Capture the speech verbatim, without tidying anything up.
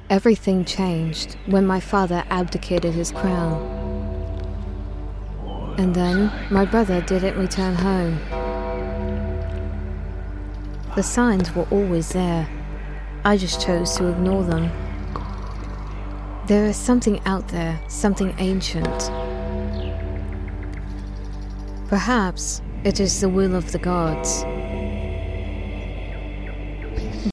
Everything changed when my father abdicated his crown. And then my brother didn't return home. The signs were always there. I just chose to ignore them. There is something out there, something ancient. Perhaps it is the will of the gods.